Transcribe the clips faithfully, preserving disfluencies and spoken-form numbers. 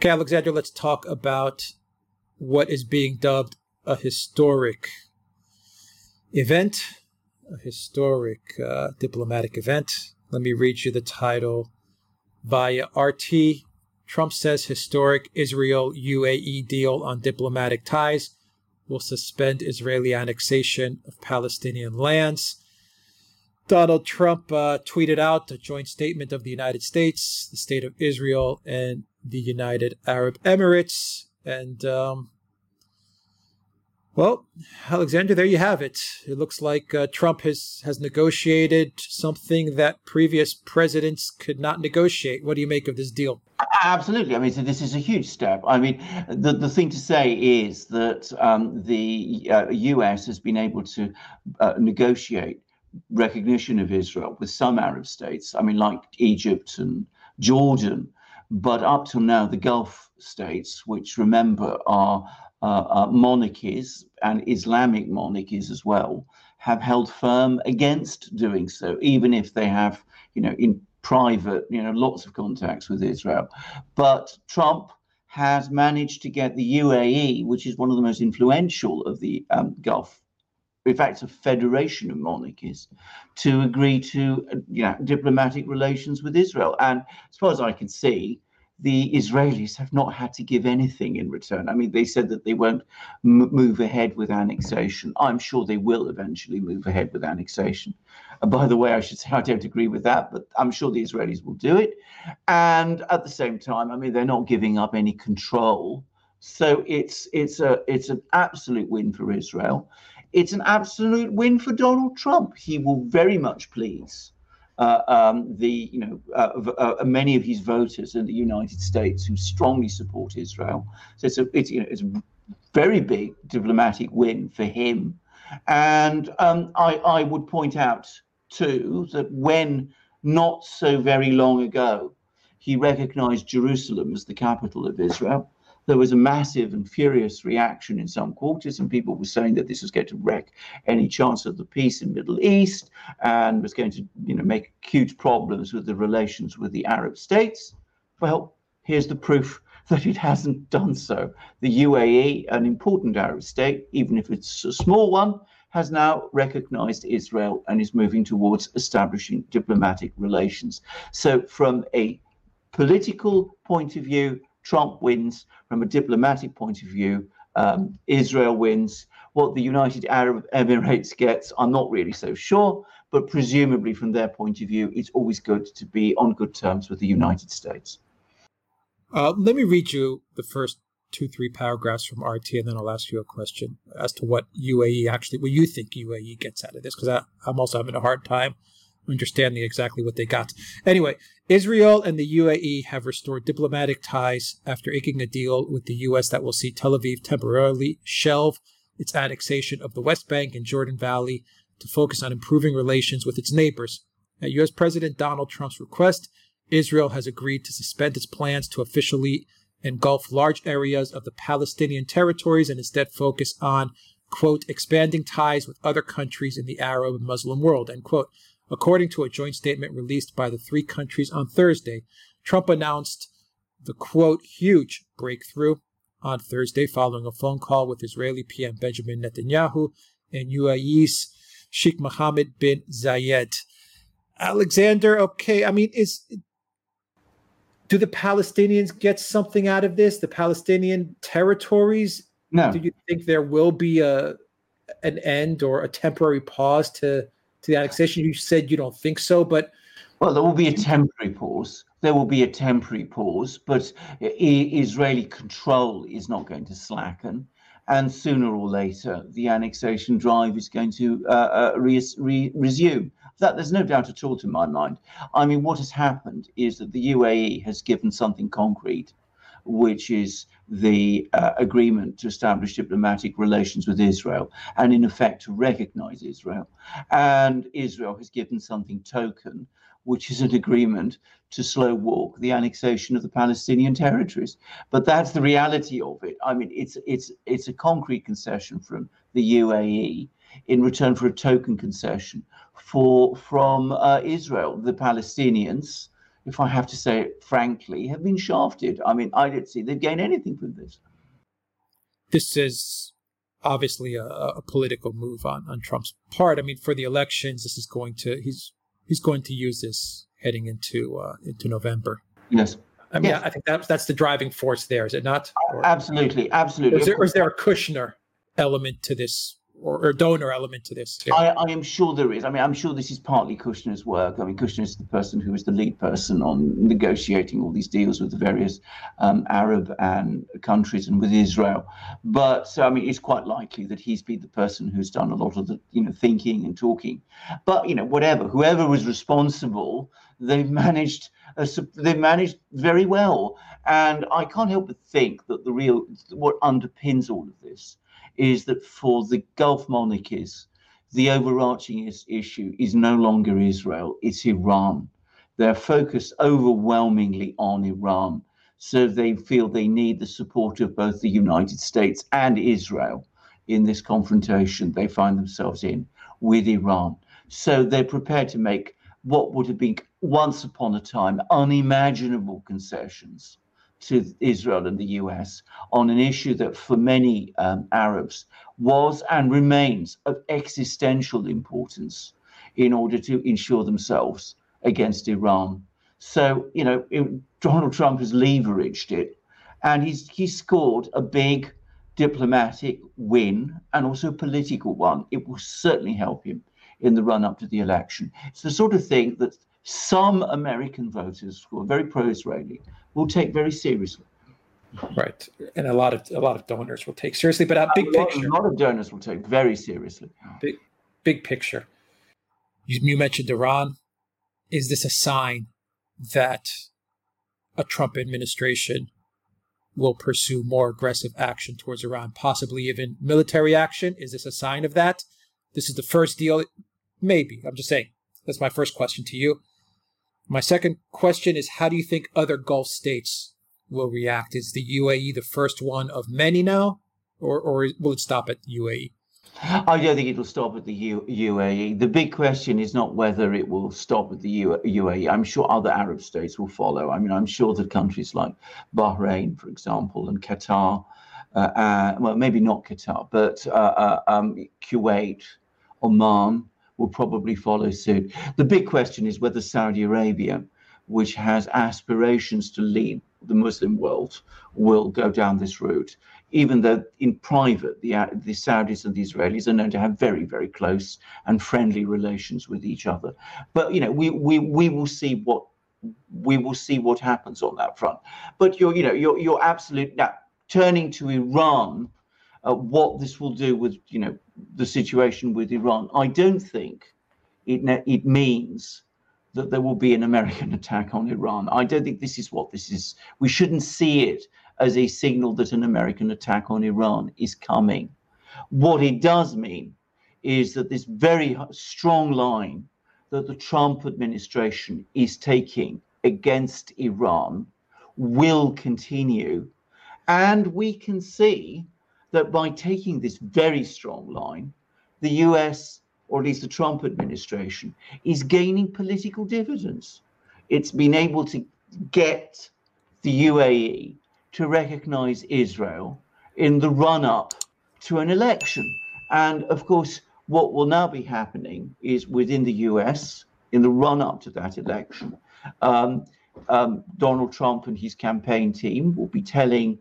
Okay, Alexander, let's talk about what is being dubbed a historic event, a historic uh, diplomatic event. Let me read you the title via R T. Trump says historic Israel-U A E deal on diplomatic ties will suspend Israeli annexation of Palestinian lands. Donald Trump uh, tweeted out a joint statement of the United States, the State of Israel, and the United Arab Emirates. And, um, well, Alexander, there you have it. It looks like uh, Trump has, has negotiated something that previous presidents could not negotiate. What do you make of this deal? Absolutely. I mean, so this is a huge step. I mean, the, the thing to say is that um, the uh, U S has been able to uh, negotiate recognition of Israel with some Arab states, I mean, like Egypt and Jordan, but up till now, the Gulf states, which remember are uh, uh, monarchies and Islamic monarchies as well, have held firm against doing so, even if they have, you know, in private, you know, lots of contacts with Israel. But Trump has managed to get the U A E, which is one of the most influential of the um, Gulf, in fact, a federation of monarchies, to agree to uh, you know, diplomatic relations with Israel. And as far as I can see, the Israelis have not had to give anything in return. I mean, they said that they won't m- move ahead with annexation. I'm sure they will eventually move ahead with annexation. Uh, by the way, I should say I don't agree with that, but I'm sure the Israelis will do it. And at the same time, I mean, they're not giving up any control. So it's it's a it's an absolute win for Israel. It's an absolute win for Donald Trump. He will very much please uh, um, the, you know, uh, uh, many of his voters in the United States who strongly support Israel. So it's a, it's, you know, it's a very big diplomatic win for him. And um, I, I would point out, too, that when not so very long ago, he recognized Jerusalem as the capital of Israel, there was a massive and furious reaction in some quarters, and people were saying that this was going to wreck any chance of the peace in the Middle East and was going to, you know, make huge problems with the relations with the Arab states. Well, here's the proof that it hasn't done so. The U A E, an important Arab state, even if it's a small one, has now recognized Israel and is moving towards establishing diplomatic relations. So from a political point of view, Trump wins. From a diplomatic point of view, um, Israel wins. What the United Arab Emirates gets, I'm not really so sure, but presumably from their point of view, it's always good to be on good terms with the United States. Uh, let me read you the first two, three paragraphs from R T, and then I'll ask you a question as to what U A E actually, what you think U A E gets out of this, because I'm also having a hard time understanding exactly what they got. Anyway, Israel and the U A E have restored diplomatic ties after inking a deal with the U S that will see Tel Aviv temporarily shelve its annexation of the West Bank and Jordan Valley to focus on improving relations with its neighbors. At U S President Donald Trump's request, Israel has agreed to suspend its plans to officially engulf large areas of the Palestinian territories and instead focus on, quote, expanding ties with other countries in the Arab and Muslim world, end quote. According to a joint statement released by the three countries on Thursday, Trump announced the, quote, huge breakthrough on Thursday following a phone call with Israeli P M Benjamin Netanyahu and U A E's Sheikh Mohammed bin Zayed. Alexander, okay, I mean, is do the Palestinians get something out of this? The Palestinian territories? No. Do you think there will be a an end or a temporary pause to to the annexation? You said you don't think so, but... Well, there will be a temporary pause. There will be a temporary pause, but Israeli control is not going to slacken. And sooner or later, the annexation drive is going to uh, uh, re- re- resume. That there's no doubt at all to my mind. I mean, what has happened is that the U A E has given something concrete, which is the uh, agreement to establish diplomatic relations with Israel and in effect to recognize Israel. And Israel has given something token, which is an agreement to slow walk the annexation of the Palestinian territories. But that's the reality of it. I mean, it's it's it's a concrete concession from the U A E in return for a token concession for from uh, Israel. The Palestinians, if I have to say it frankly, have been shafted. I mean, I don't see they've gained anything from this. This is obviously a, a political move on, on Trump's part. I mean, for the elections, this is going to he's he's going to use this heading into uh, into November. Yes. I mean, yes. I think that's that's the driving force there, is it not? Or, absolutely, absolutely. Or is, there, or is there a Kushner element to this, or, or donor element to this? Yeah. I, I am sure there is. I mean, I'm sure this is partly Kushner's work. I mean, Kushner is the person who was the lead person on negotiating all these deals with the various um, Arab and countries and with Israel. But so, I mean, it's quite likely that he's been the person who's done a lot of the, you know, thinking and talking. But you know, whatever, whoever was responsible, they've managed. Uh, they've managed very well, and I can't help but think that the real what underpins all of this is that for the Gulf monarchies, the overarching is, issue is no longer Israel, it's Iran. They're focused overwhelmingly on Iran, so they feel they need the support of both the United States and Israel in this confrontation they find themselves in with Iran. So they're prepared to make what would have been once upon a time unimaginable concessions to Israel and the U S on an issue that for many um, Arabs was and remains of existential importance in order to ensure themselves against Iran. So, you know, it, Donald Trump has leveraged it, and he's he's scored a big diplomatic win and also a political one. It will certainly help him in the run-up to the election. It's the sort of thing that some American voters who are very pro-Israeli will take very seriously. Right, and a lot of a lot of donors will take seriously, but a big a lot, picture. A lot of donors will take very seriously. Big, big picture. You, you mentioned Iran. Is this a sign that a Trump administration will pursue more aggressive action towards Iran, possibly even military action? Is this a sign of that? This is the first deal. Maybe. I'm just saying. That's my first question to you. My second question is, how do you think other Gulf states will react? Is the U A E the first one of many now, or, or will it stop at the U A E? I don't think it will stop at the U- UAE. The big question is not whether it will stop at the U- UAE. I'm sure other Arab states will follow. I mean, I'm sure that countries like Bahrain, for example, and Qatar, uh, uh, well, maybe not Qatar, but uh, uh, um, Kuwait, Oman, will probably follow suit. The big question is whether Saudi Arabia, which has aspirations to lead the Muslim world, will go down this route, even though in private, the, the Saudis and the Israelis are known to have very, very close and friendly relations with each other. But, you know, we we we will see what we will see what happens on that front. But you're, you know, you're you're absolute now turning to Iran. Uh, what this will do with, you know, the situation with Iran, I don't think it it means that there will be an American attack on Iran. I don't think this is what this is. We shouldn't see it as a signal that an American attack on Iran is coming. What it does mean is that this very strong line that the Trump administration is taking against Iran will continue, and we can see that by taking this very strong line, the U S, or at least the Trump administration, is gaining political dividends. It's been able to get the U A E to recognize Israel in the run-up to an election. And of course, what will now be happening is within the U S, in the run-up to that election, um, um, Donald Trump and his campaign team will be telling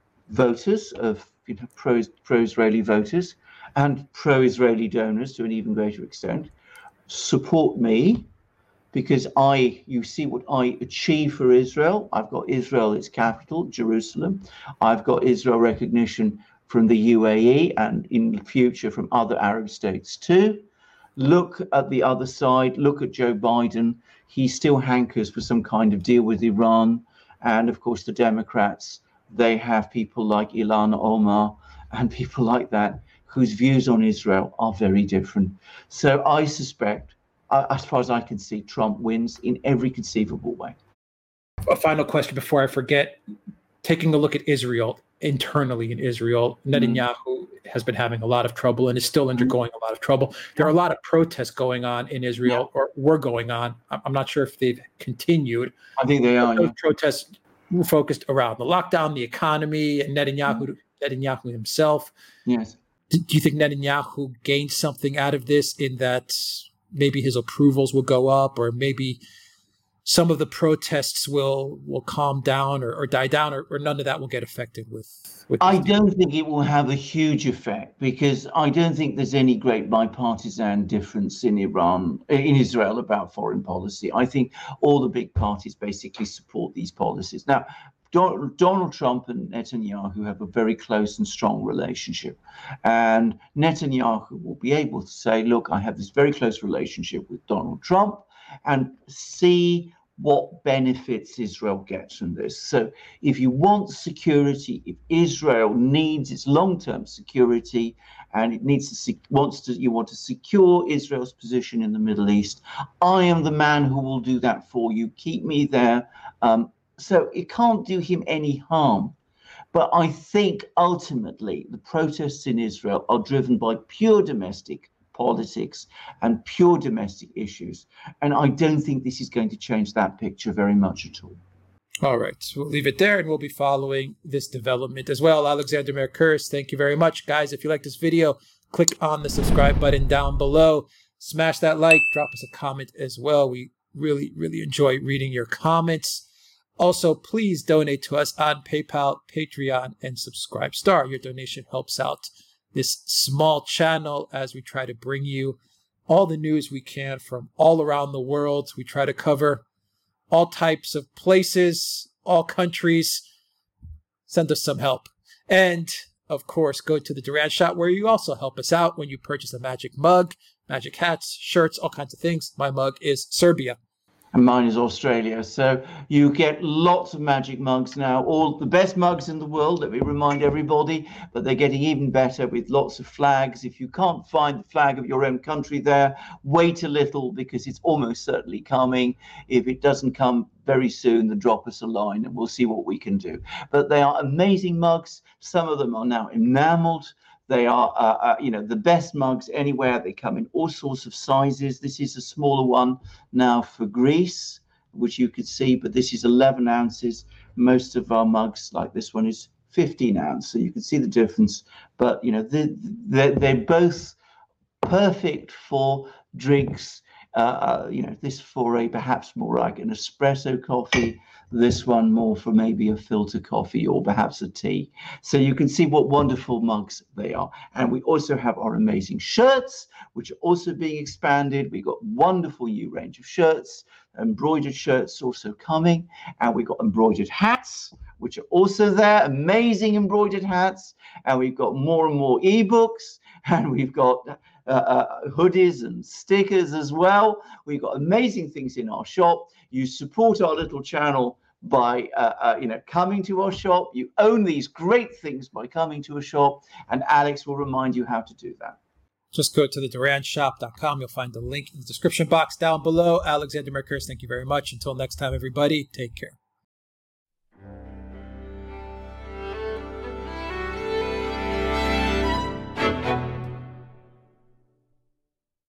voters of you know, pro, pro-Israeli voters and pro-Israeli donors to an even greater extent, support me because I, you see what I achieve for Israel. I've got Israel, its capital, Jerusalem. I've got Israel recognition from the U A E and in the future from other Arab states too. Look at the other side, look at Joe Biden. He still hankers for some kind of deal with Iran. And of course, the Democrats, they have people like Ilhan Omar and people like that whose views on Israel are very different. So I suspect, uh, as far as I can see, Trump wins in every conceivable way. A final question before I forget. Taking a look at Israel, internally in Israel, Netanyahu mm. has been having a lot of trouble and is still undergoing a lot of trouble. There are a lot of protests going on in Israel, or were going on. I'm not sure if they've continued. I think they are. Those Yeah. protests were focused around the lockdown, the economy, and Netanyahu, mm-hmm. Netanyahu himself. Yes. Do, do you think Netanyahu gained something out of this, in that maybe his approvals will go up, or maybe some of the protests will will calm down or, or die down, or, or none of that will get affected with, with I don't think it will have a huge effect, because I don't think there's any great bipartisan difference in Iran, in Israel, about foreign policy. I think all the big parties basically support these policies. Now, Donald Trump and Netanyahu have a very close and strong relationship. And Netanyahu will be able to say, look, I have this very close relationship with Donald Trump, and see what benefits Israel gets from this. So if you want security, if Israel needs its long-term security, and it needs to wants to you want to secure Israel's position in the Middle East, I am the man who will do that for you. Keep me there. Um, so it can't do him any harm. But I think ultimately the protests in Israel are driven by pure domestic politics and pure domestic issues. And I don't think this is going to change that picture very much at all. All right. So we'll leave it there, and we'll be following this development as well. Alexander Mercouris, thank you very much. Guys, if you like this video, click on the subscribe button down below. Smash that like, drop us a comment as well. We really, really enjoy reading your comments. Also, please donate to us on PayPal, Patreon, and Subscribestar. Your donation helps out this small channel as we try to bring you all the news we can from all around the world. We try to cover all types of places, all countries. Send us some help. And, of course, go to the Duran Shop, where you also help us out when you purchase a magic mug, magic hats, shirts, all kinds of things. My mug is Serbia. And mine is Australia. So you get lots of magic mugs now, all the best mugs in the world, let me remind everybody, but they're getting even better with lots of flags. If you can't find the flag of your own country there, wait a little, because it's almost certainly coming. If it doesn't come very soon, then drop us a line and we'll see what we can do. But they are amazing mugs. Some of them are now enameled. They are, uh, uh, you know, the best mugs anywhere. They come in all sorts of sizes. This is a smaller one now for Greece, which you could see, but this is eleven ounces. Most of our mugs, like this one, is fifteen ounce. So you can see the difference. But, you know, they're, they're, they're both perfect for drinks. Uh, uh, you know, this for a perhaps more like an espresso coffee. This one more for maybe a filter coffee or perhaps a tea. So you can see what wonderful mugs they are. And we also have our amazing shirts, which are also being expanded. We've got wonderful new range of shirts, embroidered shirts also coming. And we've got embroidered hats, which are also there, amazing embroidered hats. And we've got more and more ebooks, and we've got uh, uh, hoodies and stickers as well. We've got amazing things in our shop. You support our little channel by, uh, uh, you know, coming to our shop. You own these great things by coming to a shop, and Alex will remind you how to do that. Just go to the duran shop dot com. You'll find the link in the description box down below. Alexander Mercouris, thank you very much. Until next time, everybody, take care.